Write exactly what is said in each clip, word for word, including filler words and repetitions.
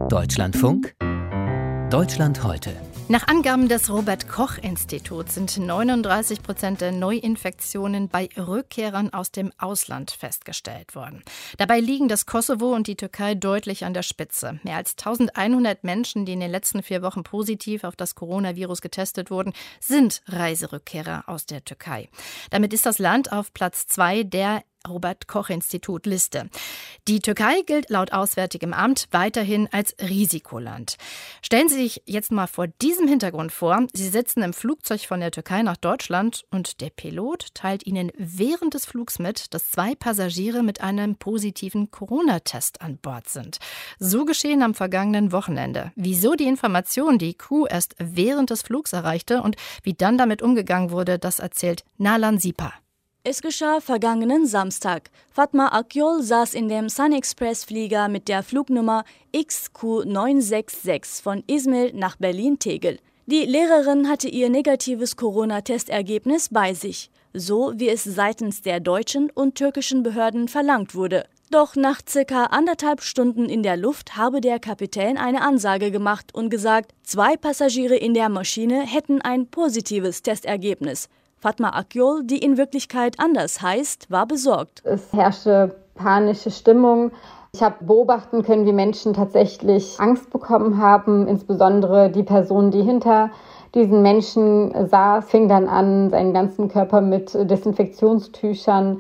Deutschlandfunk Deutschland heute. Nach Angaben des Robert-Koch-Instituts sind neununddreißig Prozent der Neuinfektionen bei Rückkehrern aus dem Ausland festgestellt worden. Dabei liegen das Kosovo und die Türkei deutlich an der Spitze. Mehr als eintausendeinhundert Menschen, die in den letzten vier Wochen positiv auf das Coronavirus getestet wurden, sind Reiserückkehrer aus der Türkei. Damit ist das Land auf Platz zwei der Robert-Koch-Institut-Liste. Die Türkei gilt laut Auswärtigem Amt weiterhin als Risikoland. Stellen Sie sich jetzt mal vor diesem Hintergrund vor, Sie sitzen im Flugzeug von der Türkei nach Deutschland und der Pilot teilt Ihnen während des Flugs mit, dass zwei Passagiere mit einem positiven Corona-Test an Bord sind. So geschehen am vergangenen Wochenende. Wieso die Information die Crew erst während des Flugs erreichte und wie dann damit umgegangen wurde, das erzählt Nalan Sipa. Es geschah vergangenen Samstag. Fatma Akyol saß in dem SunExpress-Flieger mit der Flugnummer X Q neun sechs sechs von Izmir nach Berlin-Tegel. Die Lehrerin hatte ihr negatives Corona-Testergebnis bei sich, so wie es seitens der deutschen und türkischen Behörden verlangt wurde. Doch nach circa anderthalb Stunden in der Luft habe der Kapitän eine Ansage gemacht und gesagt, zwei Passagiere in der Maschine hätten ein positives Testergebnis. Fatma Akyol, die in Wirklichkeit anders heißt, war besorgt. Es herrschte panische Stimmung. Ich habe beobachten können, wie Menschen tatsächlich Angst bekommen haben. Insbesondere die Person, die hinter diesen Menschen saß, fing dann an, seinen ganzen Körper mit Desinfektionstüchern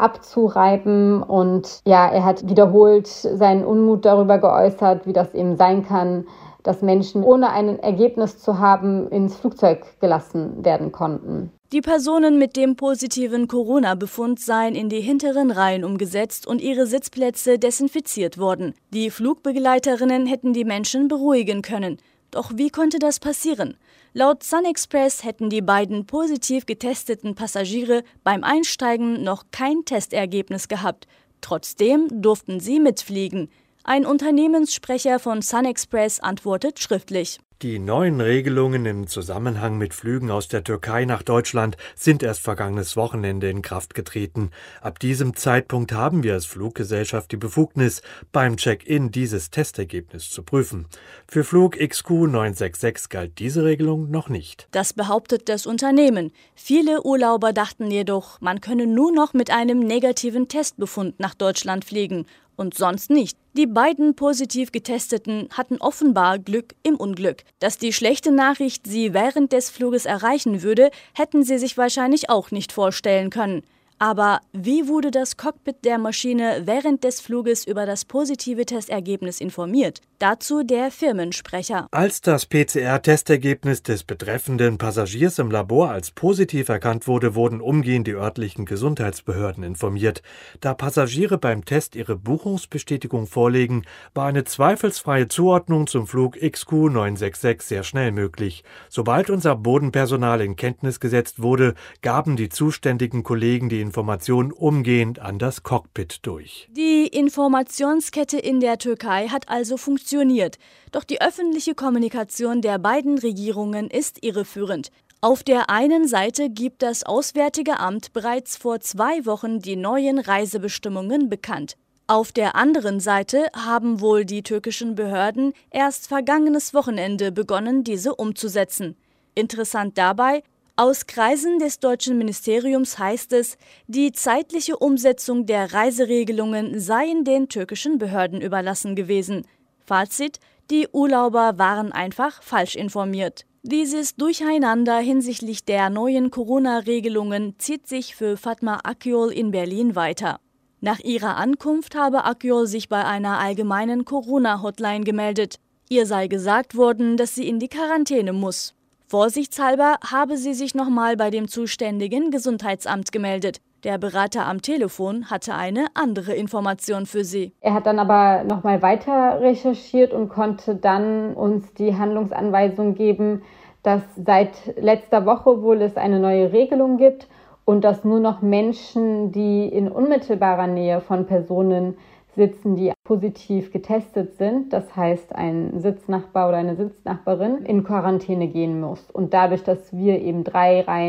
abzureiben. Und ja, er hat wiederholt seinen Unmut darüber geäußert, wie das eben sein kann, dass Menschen ohne ein Ergebnis zu haben ins Flugzeug gelassen werden konnten. Die Personen mit dem positiven Corona-Befund seien in die hinteren Reihen umgesetzt und ihre Sitzplätze desinfiziert worden. Die Flugbegleiterinnen hätten die Menschen beruhigen können. Doch wie konnte das passieren? Laut SunExpress hätten die beiden positiv getesteten Passagiere beim Einsteigen noch kein Testergebnis gehabt. Trotzdem durften sie mitfliegen. Ein Unternehmenssprecher von SunExpress antwortet schriftlich. Die neuen Regelungen im Zusammenhang mit Flügen aus der Türkei nach Deutschland sind erst vergangenes Wochenende in Kraft getreten. Ab diesem Zeitpunkt haben wir als Fluggesellschaft die Befugnis, beim Check-in dieses Testergebnis zu prüfen. Für Flug X Q neun sechs sechs galt diese Regelung noch nicht. Das behauptet das Unternehmen. Viele Urlauber dachten jedoch, man könne nur noch mit einem negativen Testbefund nach Deutschland fliegen. Und sonst nicht. Die beiden positiv Getesteten hatten offenbar Glück im Unglück. Dass die schlechte Nachricht sie während des Fluges erreichen würde, hätten sie sich wahrscheinlich auch nicht vorstellen können. Aber wie wurde das Cockpit der Maschine während des Fluges über das positive Testergebnis informiert? Dazu der Firmensprecher. Als das P C R-Testergebnis des betreffenden Passagiers im Labor als positiv erkannt wurde, wurden umgehend die örtlichen Gesundheitsbehörden informiert. Da Passagiere beim Test ihre Buchungsbestätigung vorlegen, war eine zweifelsfreie Zuordnung zum Flug X Q neun sechs sechs sehr schnell möglich. Sobald unser Bodenpersonal in Kenntnis gesetzt wurde, gaben die zuständigen Kollegen die Informationen umgehend an das Cockpit durch. Die Informationskette in der Türkei hat also funktioniert. Doch die öffentliche Kommunikation der beiden Regierungen ist irreführend. Auf der einen Seite gibt das Auswärtige Amt bereits vor zwei Wochen die neuen Reisebestimmungen bekannt. Auf der anderen Seite haben wohl die türkischen Behörden erst vergangenes Wochenende begonnen, diese umzusetzen. Interessant dabei: Aus Kreisen des deutschen Ministeriums heißt es, die zeitliche Umsetzung der Reiseregelungen seien den türkischen Behörden überlassen gewesen. Fazit: Die Urlauber waren einfach falsch informiert. Dieses Durcheinander hinsichtlich der neuen Corona-Regelungen zieht sich für Fatma Akyol in Berlin weiter. Nach ihrer Ankunft habe Akyol sich bei einer allgemeinen Corona-Hotline gemeldet. Ihr sei gesagt worden, dass sie in die Quarantäne muss. Vorsichtshalber habe sie sich nochmal bei dem zuständigen Gesundheitsamt gemeldet. Der Berater am Telefon hatte eine andere Information für sie. Er hat dann aber nochmal weiter recherchiert und konnte dann uns die Handlungsanweisung geben, dass seit letzter Woche wohl es eine neue Regelung gibt und dass nur noch Menschen, die in unmittelbarer Nähe von Personen sitzen, die positiv getestet sind, das heißt ein Sitznachbar oder eine Sitznachbarin, in Quarantäne gehen muss. Und dadurch, dass wir eben drei Reihen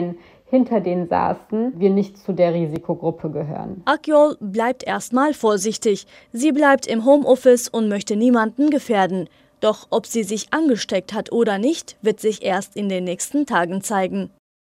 hinter denen saßen, wir nicht zu der Risikogruppe gehören. Akyol bleibt erstmal vorsichtig. Sie bleibt im Homeoffice und möchte niemanden gefährden. Doch ob sie sich angesteckt hat oder nicht, wird sich erst in den nächsten Tagen zeigen.